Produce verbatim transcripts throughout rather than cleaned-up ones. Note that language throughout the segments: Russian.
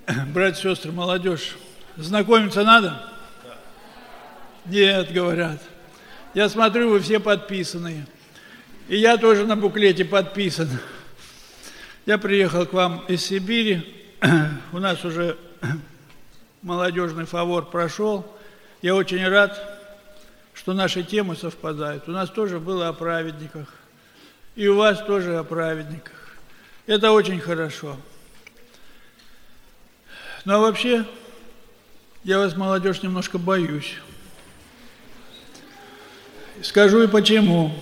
Братья, сестры, молодежь, знакомиться надо? Нет, говорят. Я смотрю, вы все подписанные. И я тоже на буклете подписан. Я приехал к вам из Сибири. У нас уже молодежный фавор прошел. Я очень рад, что наши темы совпадают. У нас тоже было о праведниках. И у вас тоже о праведниках. Это очень хорошо. Ну а вообще, я вас, молодежь, немножко боюсь. Скажу и почему.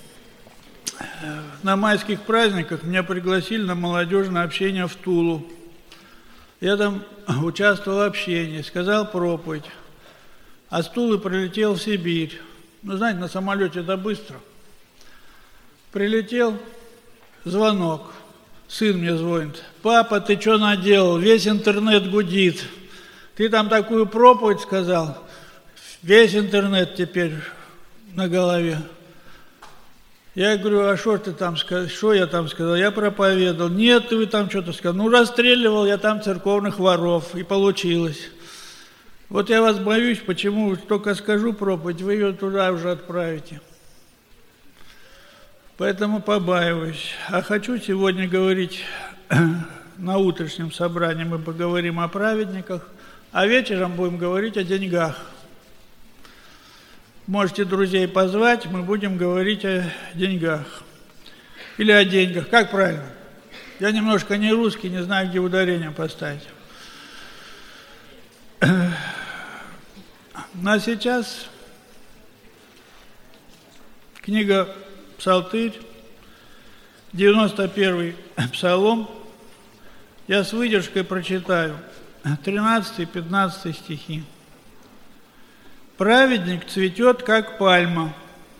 На майских праздниках меня пригласили на молодежное общение в Тулу. Я там участвовал в общении, сказал проповедь. А с Тулы прилетел в Сибирь. Ну, знаете, на самолете это быстро. Прилетел, звонок. Сын мне звонит. Папа, ты что наделал? Весь интернет гудит. Ты там такую проповедь сказал. Весь интернет теперь на голове. Я говорю, а что ты там сказал? Что я там сказал? Я проповедовал. Нет, ты там что-то сказал. Ну, расстреливал я там церковных воров. И получилось. Вот я вас боюсь, почему только скажу проповедь, вы ее туда уже отправите. Поэтому побаиваюсь. А хочу сегодня говорить на утреннем собрании, мы поговорим о праведниках, а вечером будем говорить о деньгах. Можете друзей позвать, мы будем говорить о деньгах. Или о деньгах, как правильно? Я немножко не русский, не знаю, где ударение поставить. Ну а сейчас книга Псалтырь, девяносто первый псалом. Я с выдержкой прочитаю тринадцатый-пятнадцатый стихи. Праведник цветет, как пальма.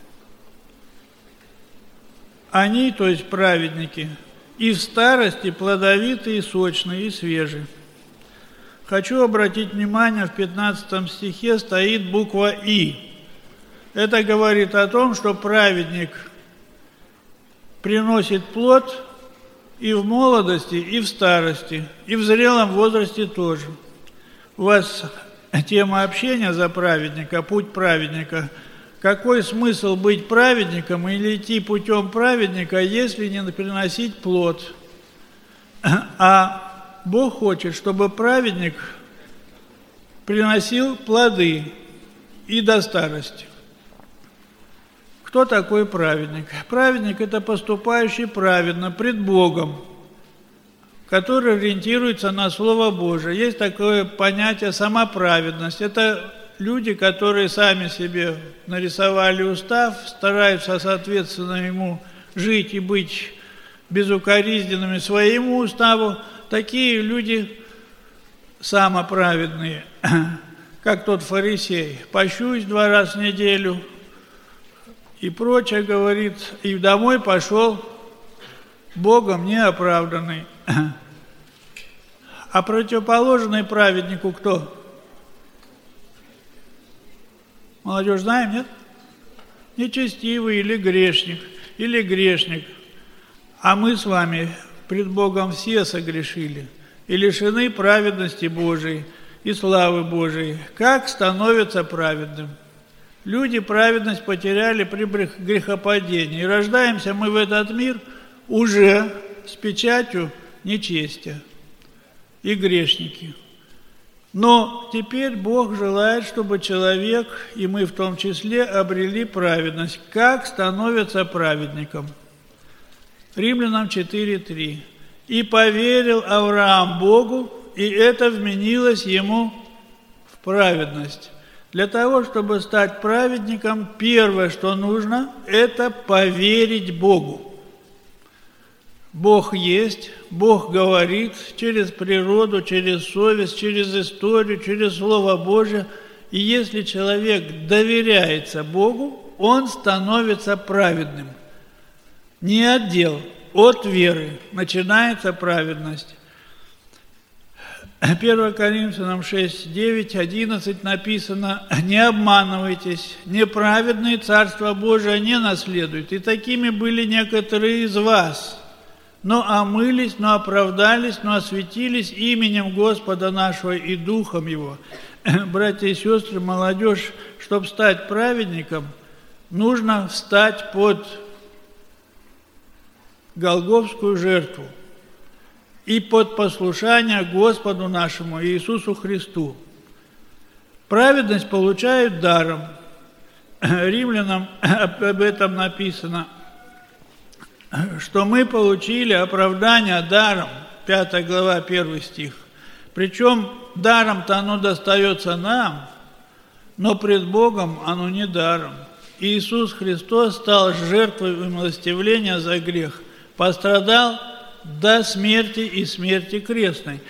Они, то есть праведники, и в старости плодовитые, сочные и свежие. Хочу обратить внимание, в пятнадцатом стихе стоит буква «И». Это говорит о том, что праведник приносит плод и в молодости, и в старости, и в зрелом возрасте тоже. У вас тема общения за праведника, путь праведника. Какой смысл быть праведником или идти путем праведника, если не приносить плод? А Бог хочет, чтобы праведник приносил плоды и до старости. Кто такой праведник? Праведник – это поступающий праведно пред Богом, который ориентируется на Слово Божие. Есть такое понятие самоправедность. Это люди, которые сами себе нарисовали устав, стараются соответственно ему жить и быть безукоризненными своему уставу. Такие люди самоправедные, как тот фарисей. Пощусь два раза в неделю и прочее, говорит, и домой пошел Богом неоправданный. А противоположный праведнику кто? Молодежь знаем, нет? Нечестивый или грешник, или грешник. А мы с вами пред Богом все согрешили и лишены праведности Божией и славы Божией. Как становятся праведным? Люди праведность потеряли при грехопадении. И рождаемся мы в этот мир уже с печатью нечестия и грешники. Но теперь Бог желает, чтобы человек, и мы в том числе, обрели праведность. Как становятся праведником? Римлянам четыре три. «И поверил Авраам Богу, и это вменилось ему в праведность». Для того, чтобы стать праведником, первое, что нужно, это поверить Богу. Бог есть, Бог говорит через природу, через совесть, через историю, через Слово Божие. И если человек доверяется Богу, он становится праведным. Не от дел, от веры начинается праведность. первое Коринфянам шесть, девять, одиннадцать написано: «Не обманывайтесь, неправедные Царство Божие не наследуют, и такими были некоторые из вас. но омылись, но оправдались, но осветились именем Господа нашего и Духом Его. Братья и сестры, молодежь, чтобы стать праведником, нужно встать под Голгофскую жертву и под послушание Господу нашему Иисусу Христу. Праведность получают даром. Римлянам об этом написано, что мы получили оправдание даром, пятая глава, первый стих. Причем даром-то оно достается нам, но пред Богом оно не даром. Иисус Христос стал жертвой умилостивления за грех, пострадал до смерти и смерти крестной.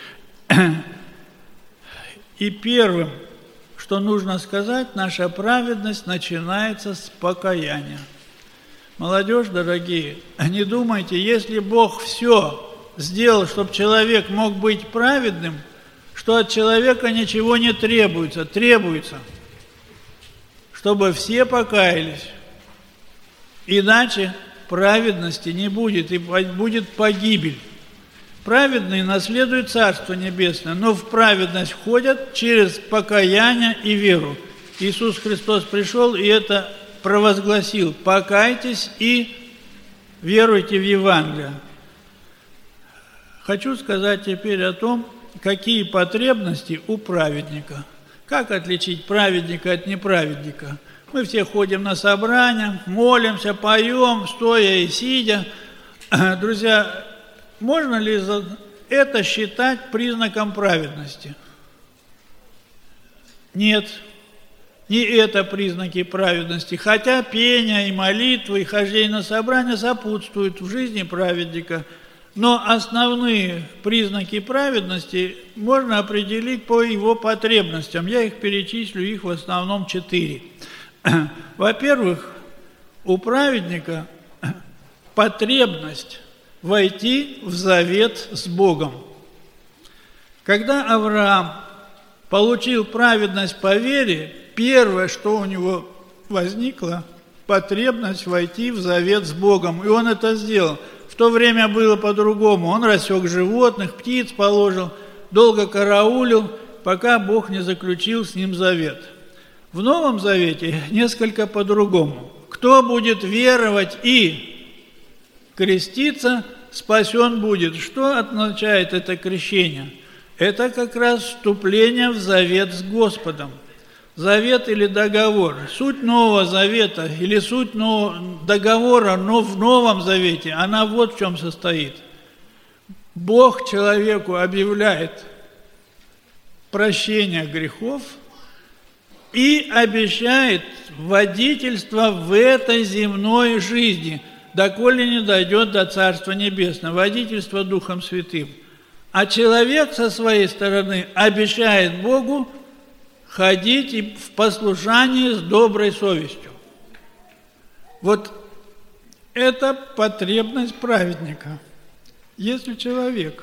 И первым, что нужно сказать, наша праведность начинается с покаяния. Молодежь, дорогие, не думайте, если Бог все сделал, чтобы человек мог быть праведным, что от человека ничего не требуется. Требуется, чтобы все покаялись. Иначе праведности не будет, и будет погибель. Праведные наследуют Царство Небесное, но в праведность входят через покаяние и веру. Иисус Христос пришел и это провозгласил: покайтесь и веруйте в Евангелие. Хочу сказать теперь о том, какие потребности у праведника. Как отличить праведника от неправедника? Мы все ходим на собрания, молимся, поем, стоя и сидя. Друзья, можно ли это считать признаком праведности? Нет, не это признаки праведности. Хотя пение и молитвы, и хождение на собрания сопутствуют в жизни праведника. Но основные признаки праведности можно определить по его потребностям. Я их перечислю, их в основном четыре. Во-первых, у праведника потребность войти в завет с Богом. Когда Авраам получил праведность по вере, первое, что у него возникло, потребность войти в завет с Богом. И он это сделал. В то время было по-другому. Он рассек животных, птиц положил, долго караулил, пока Бог не заключил с ним завет. В Новом Завете несколько по-другому. Кто будет веровать и креститься, спасен будет. Что означает это крещение? Это как раз вступление в завет с Господом. Завет или договор. Суть Нового Завета или суть нового договора, но в Новом Завете, она вот в чем состоит. Бог человеку объявляет прощение грехов и обещает водительство в этой земной жизни, доколе не дойдет до Царства Небесного, водительство Духом Святым. А человек со своей стороны обещает Богу ходить и в послушании с доброй совестью. Вот это потребность праведника. Если человек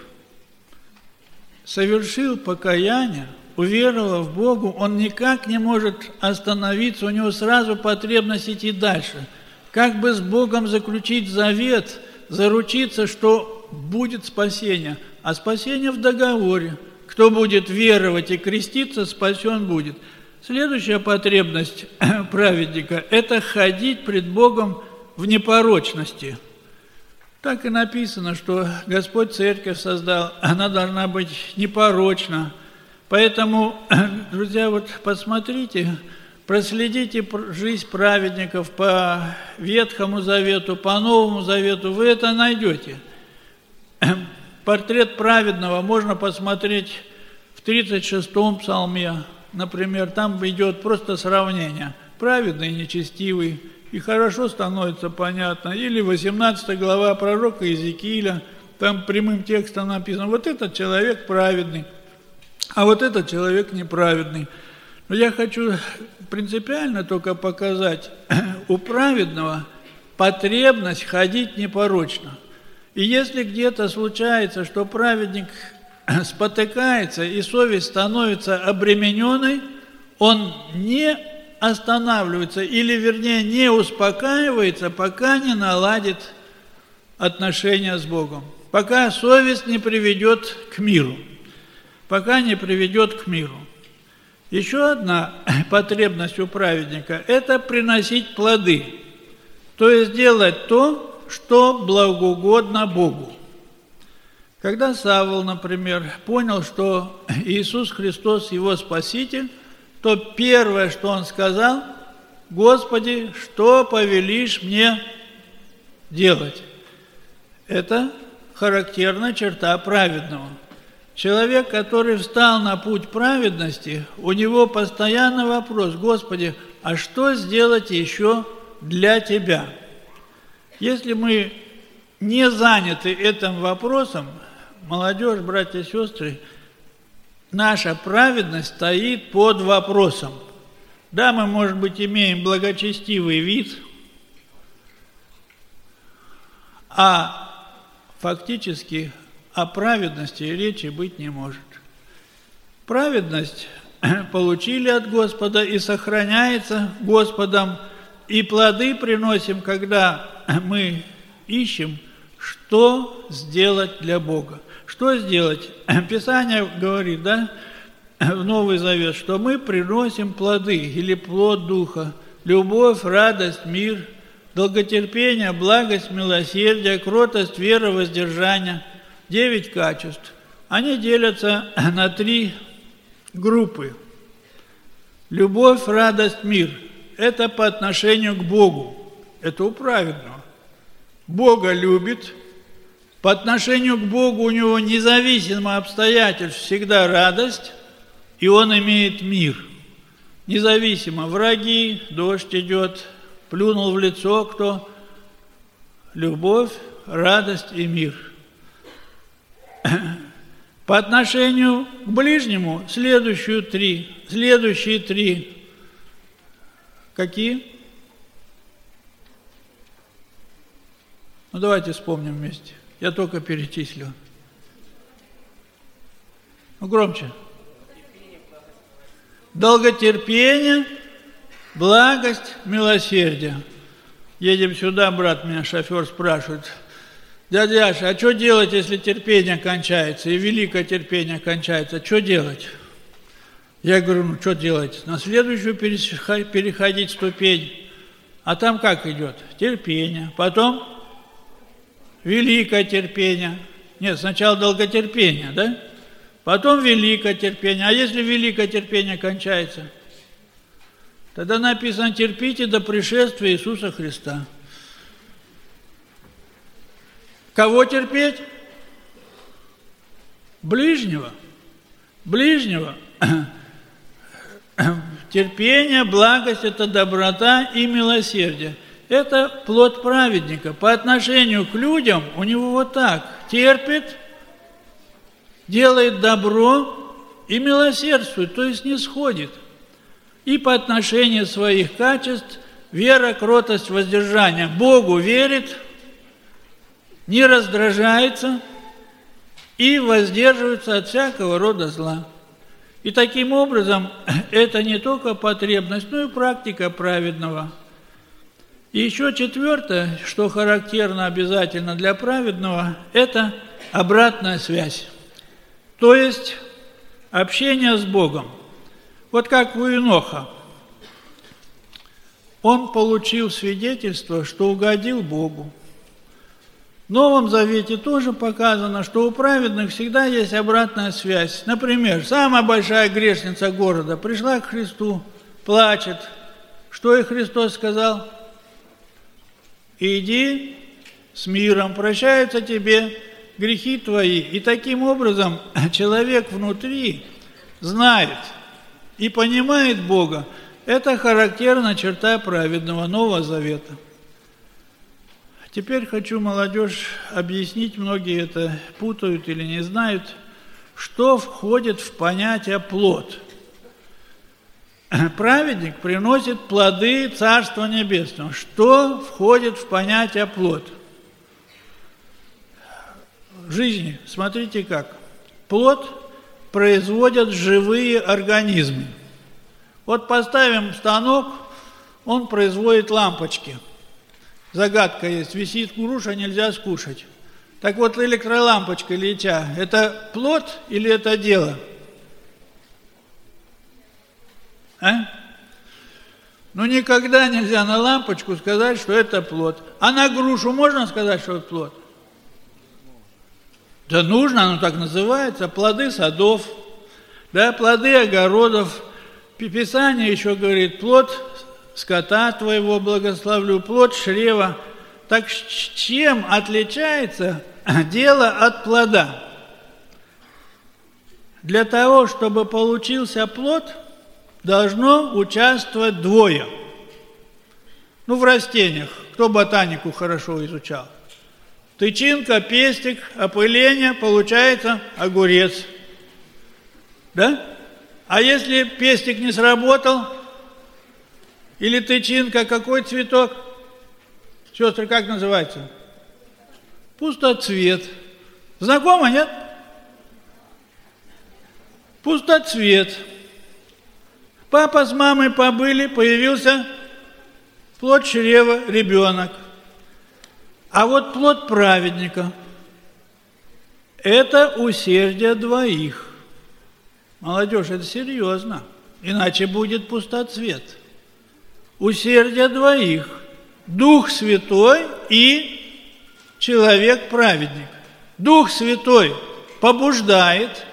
совершил покаяние, уверовал в Богу, он никак не может остановиться, у него сразу потребность идти дальше. Как бы с Богом заключить завет, заручиться, что будет спасение. А спасение в договоре. Кто будет веровать и креститься, спасен будет. Следующая потребность праведника – это ходить пред Богом в непорочности. Так и написано, что Господь церковь создал, она должна быть непорочна. Поэтому, друзья, вот посмотрите, проследите жизнь праведников по Ветхому Завету, по Новому Завету, вы это найдете. Портрет праведного можно посмотреть в тридцать шестом псалме, например, там идет просто сравнение. Праведный и нечестивый, и хорошо становится понятно. Или восемнадцатая глава пророка Иезекииля, там прямым текстом написано, вот этот человек праведный, а вот этот человек неправедный. Но я хочу принципиально только показать, у праведного потребность ходить непорочно. И если где-то случается, что праведник спотыкается и совесть становится обремененной, он не останавливается или, вернее, не успокаивается, пока не наладит отношения с Богом. пока совесть не приведет к миру. Пока не приведет к миру. Еще одна потребность у праведника – это приносить плоды, то есть делать то, что благоугодно Богу. Когда Савл, например, понял, что Иисус Христос его Спаситель, то первое, что он сказал: «Господи, что повелишь мне делать?» Это характерная черта праведного. Человек, который встал на путь праведности, у него постоянно вопрос: «Господи, а что сделать еще для Тебя?» Если мы не заняты этим вопросом, молодежь, братья и сестры, наша праведность стоит под вопросом. Да, мы, может быть, имеем благочестивый вид, а фактически о праведности речи быть не может. Праведность получили от Господа и сохраняется Господом, и плоды приносим, когда мы ищем, что сделать для Бога. Что сделать? Писание говорит, да, в Новый Завет, что мы приносим плоды или плод Духа: любовь, радость, мир, долготерпение, благость, милосердие, кротость, вера, воздержание. Девять качеств. Они делятся на три группы. Любовь, радость, мир. Это по отношению к Богу. Это у праведного. Бога любит. По отношению к Богу у него независимо от обстоятельств всегда радость, и он имеет мир. Независимо. Враги, дождь идет, плюнул в лицо кто? Любовь, радость и мир. По отношению к ближнему следующие три. Следующие три. Какие? Ну, давайте вспомним вместе. Я только перечислил. Ну, громче. Долготерпение, благость, милосердие. Едем сюда, брат, меня шофер спрашивает: дядя Яша, а что делать, если терпение кончается, и великое терпение кончается? Что делать? Я говорю: ну, что делать? На следующую переходить ступень. А там как идет? Терпение. Потом великое терпение. Нет, сначала долготерпение, да? Потом великое терпение. А если великое терпение кончается? Тогда написано: терпите до пришествия Иисуса Христа. Кого терпеть? Ближнего. Ближнего. Терпение, благость – это доброта и милосердие. Это плод праведника. По отношению к людям у него вот так: терпит, делает добро и милосердствует, то есть не сходит. И по отношению своих качеств – вера, кротость, воздержание. Богу верит, не раздражается и воздерживается от всякого рода зла. И таким образом это не только потребность, но и практика праведного. И еще четвертое, что характерно обязательно для праведного, это обратная связь. То есть общение с Богом. Вот как у Еноха. Он получил свидетельство, что угодил Богу. В Новом Завете тоже показано, что у праведных всегда есть обратная связь. Например, самая большая грешница города пришла к Христу, плачет. Что ей Христос сказал? Иди с миром, прощаются тебе грехи твои. И таким образом человек внутри знает и понимает Бога. Это характерная черта праведного Нового Завета. Теперь хочу, молодежь, объяснить, многие это путают или не знают, что входит в понятие плод. Праведник приносит плоды Царства Небесного. Что входит в понятие плод? В жизни, смотрите как. Плод производят живые организмы. Вот поставим станок, он производит лампочки. Загадка есть: висит груша, нельзя скушать. Так вот, электролампочка Ильича – это плод или это дело? А? Ну, никогда нельзя на лампочку сказать, что это плод. А на грушу можно сказать, что это плод? Да нужно, оно так называется, плоды садов, да, плоды огородов. Писание еще говорит, плод скота твоего благословлю, плод чрева. Так чем отличается дело от плода? Для того, чтобы получился плод, должно участвовать двое. Ну, в растениях. Кто ботанику хорошо изучал? Тычинка, пестик, опыление, получается огурец. Да? А если пестик не сработал, или тычинка, какой цветок? Сестры, как называется? Пустоцвет. Знакомо, нет? Пустоцвет. Папа с мамой побыли, появился плод чрева, ребенок. А вот плод праведника – это усердие двоих. Молодежь, это серьезно, иначе будет пустоцвет. Усердие двоих – Дух Святой и человек-праведник. Дух Святой побуждает,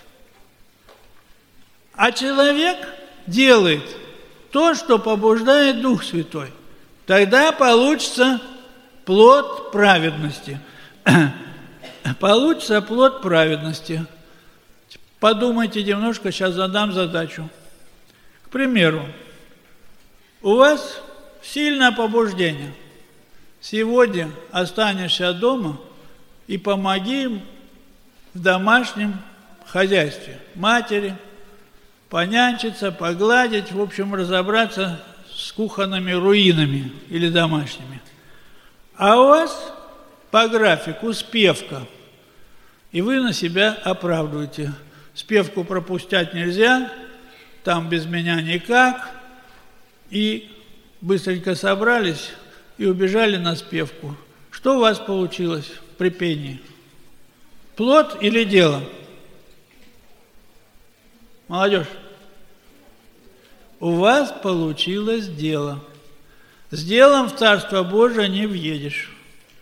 а человек делает то, что побуждает Дух Святой. Тогда получится плод праведности. Получится плод праведности. Подумайте немножко, сейчас задам задачу. К примеру, у вас сильное побуждение. Сегодня останешься дома и помоги им в домашнем хозяйстве. Матери, понянчиться, погладить, в общем, разобраться с кухонными руинами или домашними. А у вас по графику спевка, и вы на себя оправдываете. Спевку пропустить нельзя, там без меня никак. И быстренько собрались и убежали на спевку. Что у вас получилось при пении? Плод или дело? Молодежь, у вас получилось дело. С делом в Царство Божие не въедешь.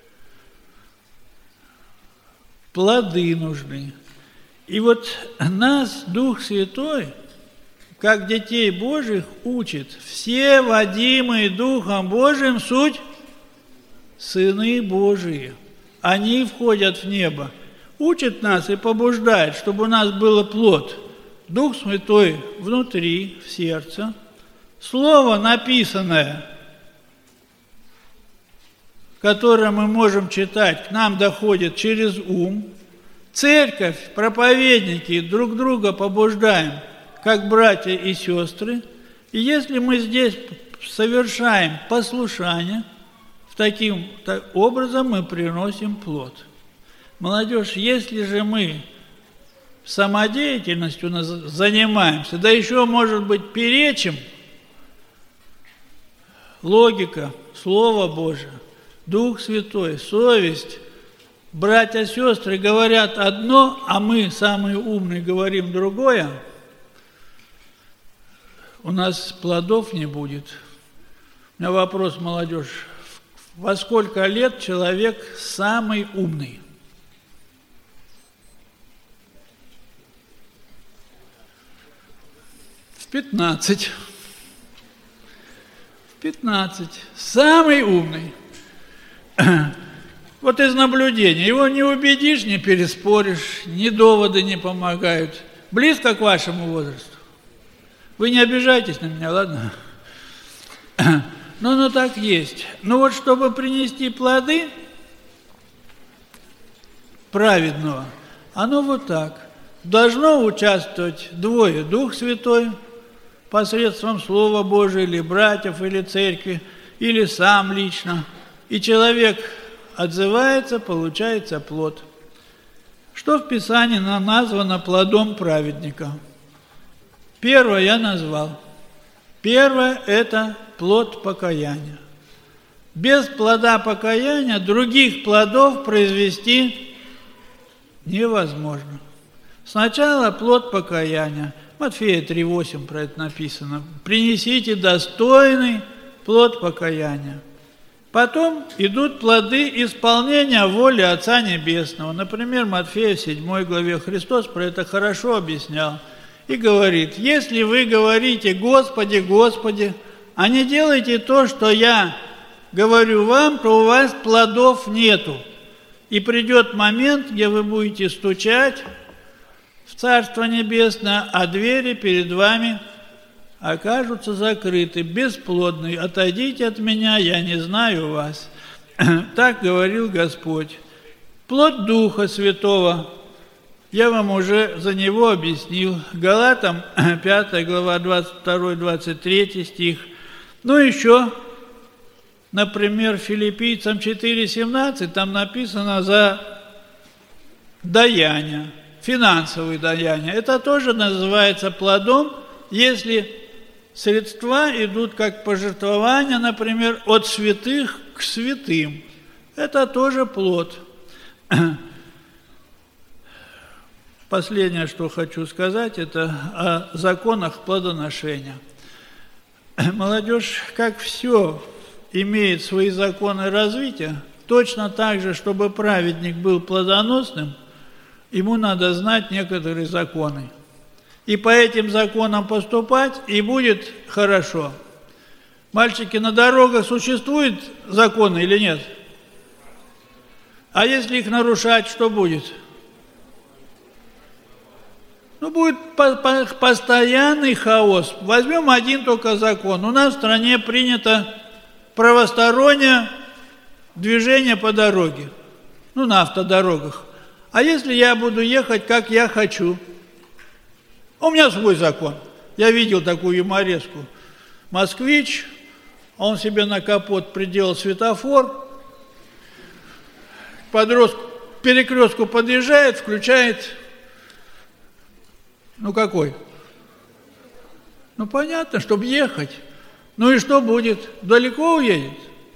Плоды нужны. И вот нас Дух Святой, как детей Божьих, учит. Все водимые Духом Божиим суть сыны Божии. Они входят в небо. Учит нас и побуждает, чтобы у нас был плод. Дух Святой внутри, в сердце. Слово написанное, которое мы можем читать, к нам доходит через ум. Церковь, проповедники друг друга побуждаем, как братья и сестры. И если мы здесь совершаем послушание, таким образом мы приносим плод. Молодежь, если же мы самодеятельностью занимаемся, да еще, может быть, перечим, логика, Слово Божие, Дух Святой, совесть, братья и сестры говорят одно, а мы, самые умные, говорим другое, у нас плодов не будет. У меня вопрос, молодежь. Во сколько лет человек самый умный? В пятнадцать. В пятнадцать. Самый умный. Вот из наблюдения. Его не убедишь, не переспоришь, ни доводы не помогают. Близко к вашему возрасту. Вы не обижайтесь на меня, ладно? Ну, ну так есть. Ну вот, чтобы принести плоды праведного, оно вот так. Должно участвовать двое. Дух Святой посредством Слова Божия, или братьев, или церкви, или сам лично. И человек отзывается, получается плод. Что в Писании нам названо плодом праведника? Первое я назвал. Первое – это плод покаяния. без плода покаяния других плодов произвести невозможно. Сначала плод покаяния. Матфея три восемь про это написано. Принесите достойный плод покаяния. Потом идут плоды исполнения воли Отца Небесного. Например, Матфея в седьмой главе Христос про это хорошо объяснял. И говорит: если вы говорите «Господи, Господи», а не делаете то, что я говорю вам, то у вас плодов нету. И придет момент, где вы будете стучать в Царство Небесное, а двери перед вами окажутся закрыты, бесплодные. Отойдите от меня, я не знаю вас. Так говорил Господь. Плод Духа Святого, я вам уже за него объяснил. Галатам пятая глава, двадцать второй двадцать третий стих. Ну еще, например, Филиппийцам четыре семнадцать, там написано за даяние, финансовые даяния. Это тоже называется плодом, если средства идут как пожертвования, например, от святых к святым. Это тоже плод. Последнее, что хочу сказать, это о законах плодоношения. Молодежь, как все, имеет свои законы развития, точно так же, чтобы праведник был плодоносным, ему надо знать некоторые законы. И по этим законам поступать, и будет хорошо. Мальчики, на дорогах существуют законы или нет? А если их нарушать, что будет? Ну, будет постоянный хаос. Возьмем один только закон. У нас в стране принято правостороннее движение по дороге. Ну, на автодорогах. А если я буду ехать, как я хочу? У меня свой закон. Я видел такую юмореску. Москвич, он себе на капот приделал светофор, к подростку, перекрестку подъезжает, включает. Ну какой? Ну понятно, чтобы ехать. Ну и что будет? Далеко уедет?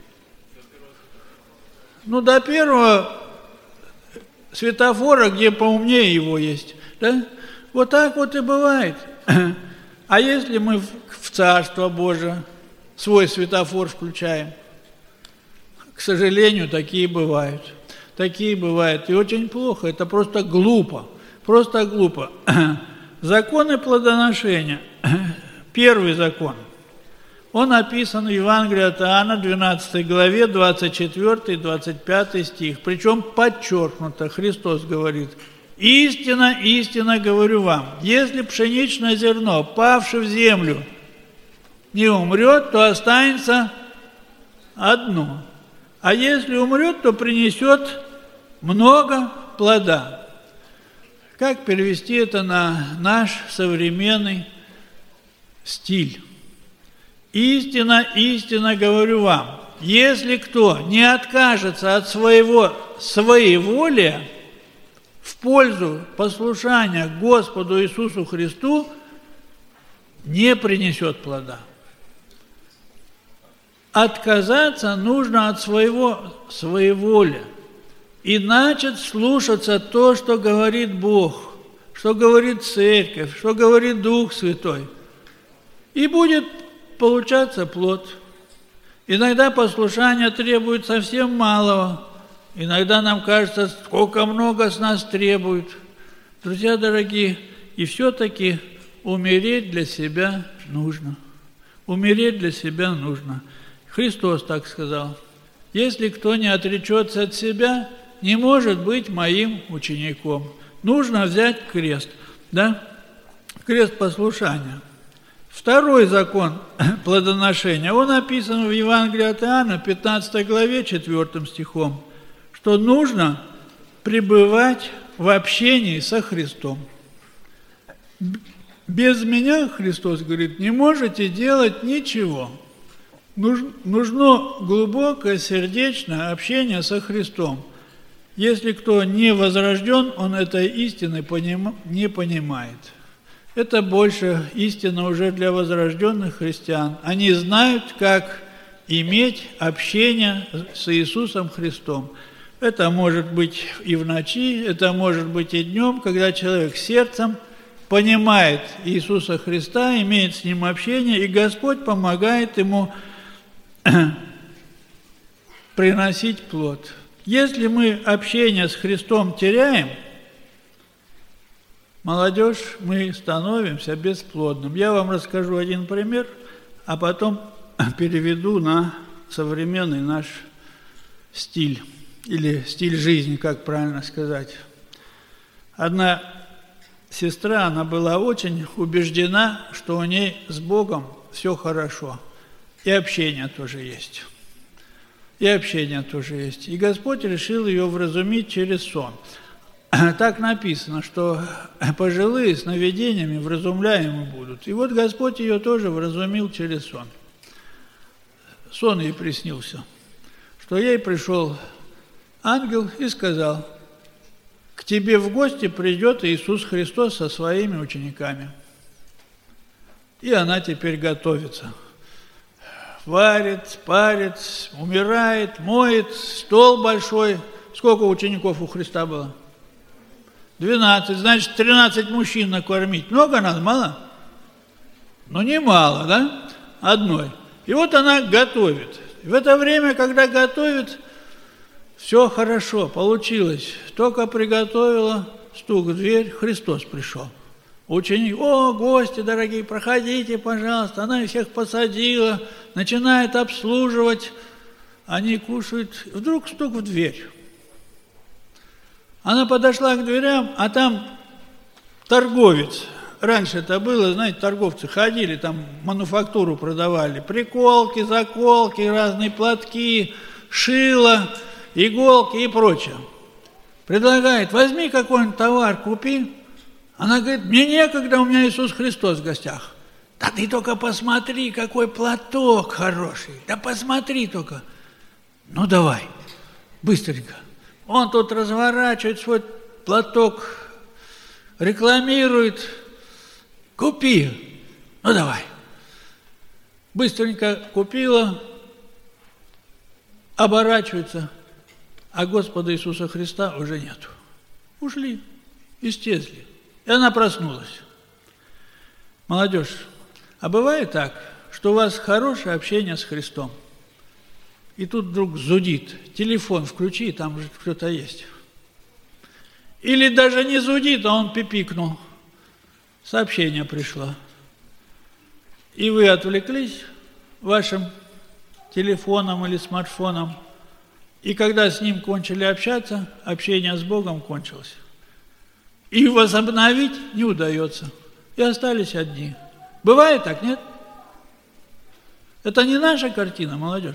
Ну до первого светофора, где поумнее его есть. Да? Вот так вот и бывает. А если мы в Царство Божие свой светофор включаем? К сожалению, такие бывают. Такие бывают. И очень плохо. Это просто глупо. Просто глупо. Законы плодоношения. Первый закон. Он описан в Евангелии от Иоанна, двенадцатой главе, двадцать четвёртый двадцать пятый стих. Причем подчеркнуто, Христос говорит: «Истинно, истинно говорю вам, если пшеничное зерно, павшее в землю, не умрет, то останется одно. А если умрет, то принесет много плода». Как перевести это на наш современный стиль? «Истинно, истинно говорю вам, если кто не откажется от своего своеволия в пользу послушания Господу Иисусу Христу, не принесет плода». Отказаться нужно от своего своеволия и начать слушаться то, что говорит Бог, что говорит Церковь, что говорит Дух Святой. И будет получаться плод. Иногда послушание требует совсем малого. Иногда нам кажется, сколько много с нас требует. Друзья дорогие, и все-таки умереть для себя нужно. Умереть для себя нужно. Христос так сказал: «Если кто не отречется от себя, не может быть моим учеником». Нужно взять крест, да? Крест послушания. Второй закон плодоношения, он описан в Евангелии от Иоанна, пятнадцатой главе, четвёртым стихом, что нужно пребывать в общении со Христом. Без меня, Христос говорит, не можете делать ничего. Нужно глубокое сердечное общение со Христом. Если кто не возрожден, он этой истины не понимает. Это больше истина уже для возрожденных христиан. Они знают, как иметь общение с Иисусом Христом. Это может быть и в ночи, это может быть и днем, когда человек сердцем понимает Иисуса Христа, имеет с Ним общение, и Господь помогает ему приносить плод. Если мы общение с Христом теряем, молодежь, мы становимся бесплодным. Я вам расскажу один пример, а потом переведу на современный наш стиль, или стиль жизни, как правильно сказать. Одна сестра, она была очень убеждена, что у ней с Богом все хорошо, и общение тоже есть. И общение тоже есть. И Господь решил ее вразумить через сон. Так написано, что пожилые сновидениями вразумляемы будут. И вот Господь ее тоже вразумил через сон. Сон ей приснился, что ей пришел ангел и сказал: к тебе в гости придет Иисус Христос со своими учениками. И она теперь готовится. Варит, парит, умирает, моет, стол большой. Сколько учеников у Христа было? двенадцать. Значит, тринадцать мужчин накормить. Много надо? Мало? Ну, не мало, да? Одной. И вот она готовит. В это время, когда готовит, все хорошо, получилось. Только приготовила, стук в дверь, Христос пришел. Ученик: о, гости дорогие, проходите, пожалуйста. Она их всех посадила, начинает обслуживать. Они кушают. Вдруг стук в дверь. Она подошла к дверям, а там торговец. Раньше это было, знаете, торговцы ходили, там мануфактуру продавали. Приколки, заколки, разные платки, шило, иголки и прочее. Предлагает: возьми какой-нибудь товар, купи. Она говорит: мне некогда, у меня Иисус Христос в гостях. Да ты только посмотри, какой платок хороший. Да посмотри только. Ну давай, быстренько. Он тут разворачивает свой платок, рекламирует. Купи. Ну давай. Быстренько купила, оборачивается, а Господа Иисуса Христа уже нету. Ушли, исчезли. И она проснулась. Молодежь, а бывает так, что у вас хорошее общение с Христом, и тут вдруг зудит, телефон включи, там же кто-то есть. Или даже не зудит, а он пипикнул, сообщение пришло. И вы отвлеклись вашим телефоном или смартфоном, и когда с ним кончили общаться, общение с Богом кончилось. И возобновить не удается. И остались одни. Бывает так, нет? Это не наша картина, молодежь.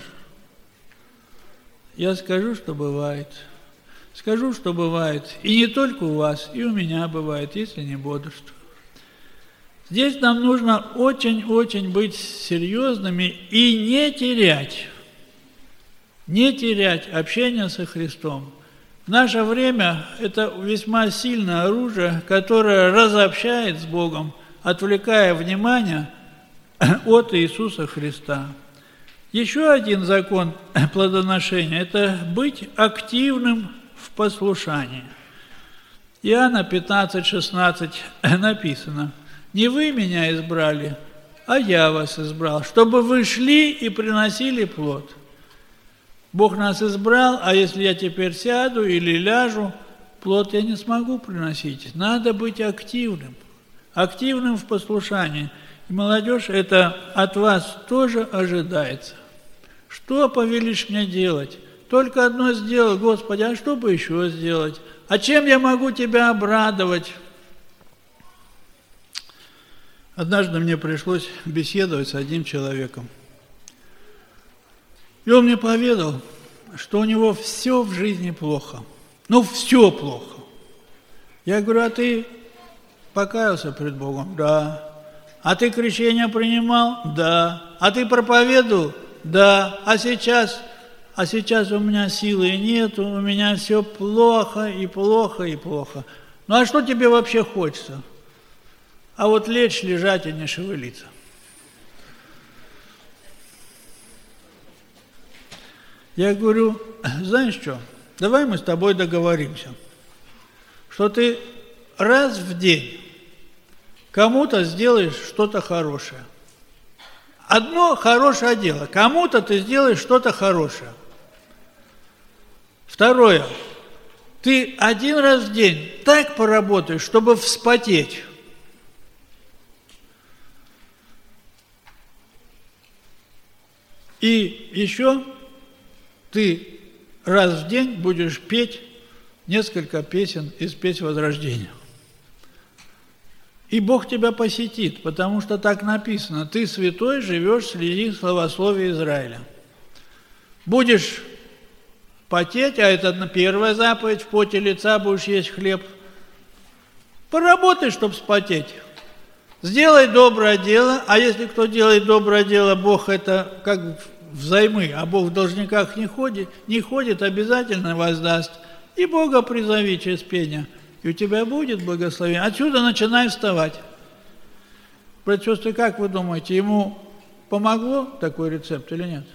Я скажу, что бывает. Скажу, что бывает. И не только у вас, и у меня бывает, если не бодрствую. Здесь нам нужно очень-очень быть серьезными и не терять, не терять общение со Христом. В наше время это весьма сильное оружие, которое разобщает с Богом, отвлекая внимание от Иисуса Христа. Еще один закон плодоношения – это быть активным в послушании. Иоанна пятнадцать шестнадцать написано: «Не вы меня избрали, а я вас избрал, чтобы вы шли и приносили плод». Бог нас избрал, а если я теперь сяду или ляжу, плод я не смогу приносить. Надо быть активным, активным в послушании. И, молодежь, это от вас тоже ожидается. Что повелишь мне делать? Только одно сделал, Господи, а что бы еще сделать? А чем я могу Тебя обрадовать? Однажды мне пришлось беседовать с одним человеком. И он мне поведал, что у него все в жизни плохо. Ну, все плохо. Я говорю: а ты покаялся пред Богом? Да. А ты крещение принимал? Да. А ты проповедовал? Да. А сейчас? А сейчас у меня силы нету, у меня все плохо и плохо и плохо. Ну, а что тебе вообще хочется? А вот лечь, лежать и не шевелиться. Я говорю, знаешь что, давай мы с тобой договоримся, что ты раз в день кому-то сделаешь что-то хорошее. Одно хорошее дело. Кому-то ты сделаешь что-то хорошее. Второе. Ты один раз в день так поработаешь, чтобы вспотеть. И еще ты раз в день будешь петь несколько песен из «Песнь Возрождения». И Бог тебя посетит, потому что так написано: ты святой живешь среди славословия Израиля. Будешь потеть, а это первая заповедь, в поте лица будешь есть хлеб. Поработай, чтобы спотеть. Сделай доброе дело, а если кто делает доброе дело, Бог это как взаймы, а Бог в должниках не ходит, не ходит, обязательно воздаст. И Бога призови через пение, и у тебя будет благословение. Отсюда начинай вставать. Братья и сестры, как вы думаете, ему помогло такой рецепт или нет?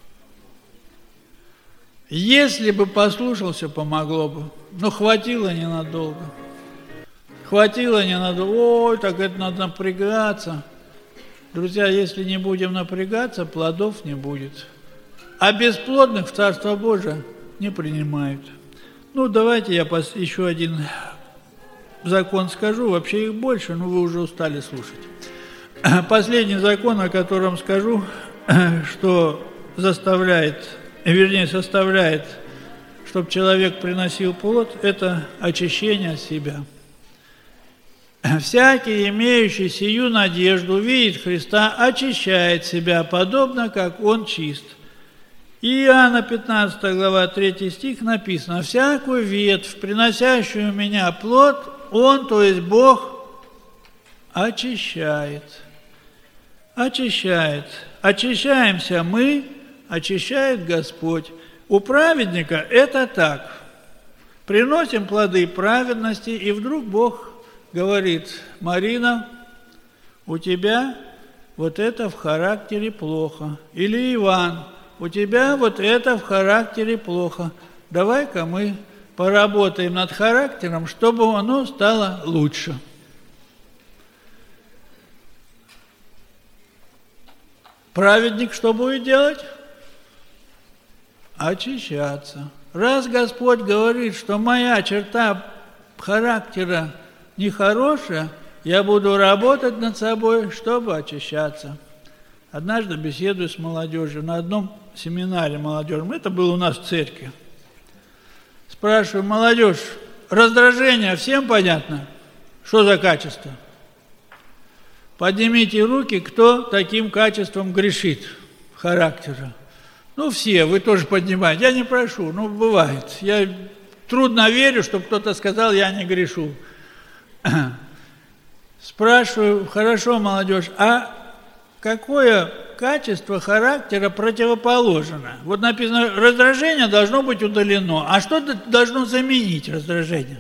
Если бы послушался, помогло бы, но хватило ненадолго. Хватило ненадолго. Ой, так это надо напрягаться. Друзья, если не будем напрягаться, плодов не будет. А бесплодных в Царство Божие не принимают. Ну, давайте я еще один закон скажу. Вообще их больше, но вы уже устали слушать. Последний закон, о котором скажу, что заставляет, вернее, составляет, чтобы человек приносил плод, это очищение себя. Всякий, имеющий сию надежду, видит Христа, очищает себя, подобно, как Он чист. Иоанна пятнадцатая глава, третий стих написано: «Всякую ветвь, приносящую у меня плод, Он, то есть Бог, очищает». Очищает. Очищаемся мы, очищает Господь. У праведника это так. Приносим плоды праведности, и вдруг Бог говорит: Марина, у тебя вот это в характере плохо. Или Иван, у тебя вот это в характере плохо. Давай-ка мы поработаем над характером, чтобы оно стало лучше. Праведник что будет делать? Очищаться. Раз Господь говорит, что моя черта характера нехорошая, я буду работать над собой, чтобы очищаться. Однажды беседую с молодежью на одном семинаре молодежным, это было у нас в церкви. Спрашиваю: молодежь, раздражение всем понятно? Что за качество? Поднимите руки, кто таким качеством грешит характера. Ну, все, вы тоже поднимаете. Я не прошу, ну, бывает. Я трудно верю, чтобы кто-то сказал: я не грешу. Спрашиваю: хорошо, молодежь, а какое качество характера противоположно? Вот написано, раздражение должно быть удалено. А что должно заменить раздражение?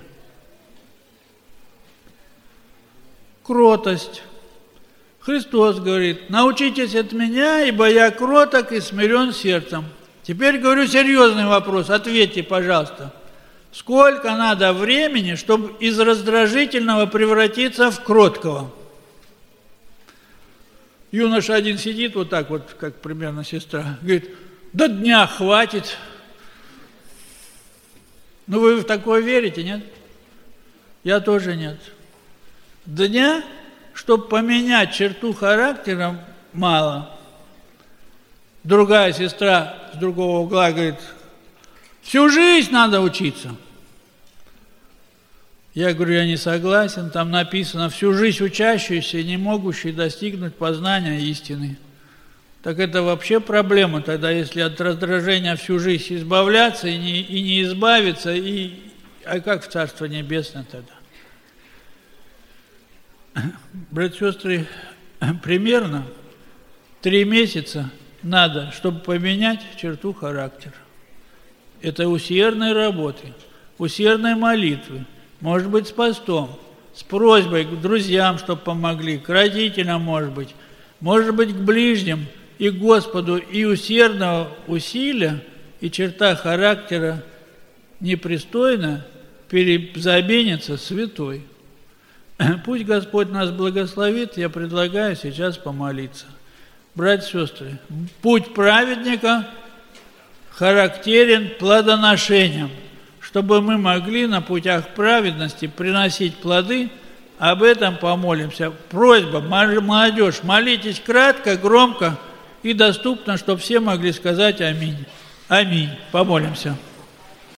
Кротость. Христос говорит: научитесь от меня, ибо я кроток и смирен сердцем. Теперь говорю серьезный вопрос, ответьте, пожалуйста. Сколько надо времени, чтобы из раздражительного превратиться в кроткого? Юноша один сидит вот так вот, как примерно сестра, говорит: до дня хватит. Ну вы в такое верите, нет? Я тоже нет. Дня, чтобы поменять черту характера, мало. Другая сестра с другого угла говорит: всю жизнь надо учиться. Я говорю: я не согласен, там написано: всю жизнь учащийся и не могущий достигнуть познания истины. Так это вообще проблема тогда, если от раздражения всю жизнь избавляться и не, и не избавиться, и, а как в Царство Небесное тогда? Братья и сестры, примерно три месяца надо, чтобы поменять черту характера. Это усердной работы, усердной молитвы, может быть, с постом, с просьбой к друзьям, чтобы помогли, к родителям, может быть, может быть, к ближним и к Господу, и усердного усилия, и черта характера непристойна перезаменится святой. Пусть Господь нас благословит, я предлагаю сейчас помолиться. Братья и сестры, путь праведника характерен плодоношением. Чтобы мы могли на путях праведности приносить плоды, об этом помолимся. Просьба, молодежь, молитесь кратко, громко и доступно, чтобы все могли сказать аминь. Аминь. Помолимся.